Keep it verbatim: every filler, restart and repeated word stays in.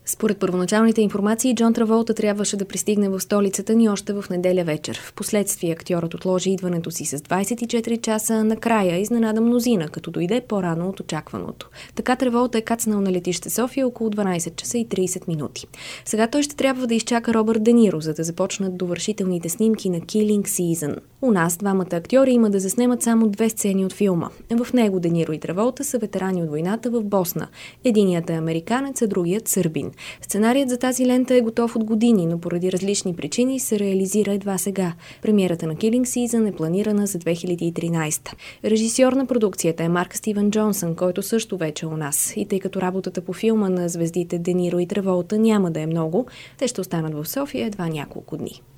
Според първоначалните информации, Джон Траволта трябваше да пристигне в столицата ни още в неделя вечер. Впоследствие актьорът отложи идването си с двайсет и четири часа, а накрая изненада мнозина, като дойде по-рано от очакваното. Така Траволта е кацнал на летище София около дванайсет часа и трийсет минути. Сега той ще трябва да изчака Робърт Де Ниро, за да започнат довършителните снимки на Killing Season. У нас двамата актьори има да заснемат само две сцени от филма. В него Де Ниро и Траволта са ветерани от войната в Босна. Единият е американец, а другият сърбин. Сценарият за тази лента е готов от години, но поради различни причини се реализира едва сега. Премиерата на Killing Season е планирана за две хиляди и тринайсета. Режисьор на продукцията е Марк Стивън Джонсън, който също вече е у нас. И тъй като работата по филма на звездите Де Ниро и Траволта няма да е много, те ще останат в София едва няколко дни.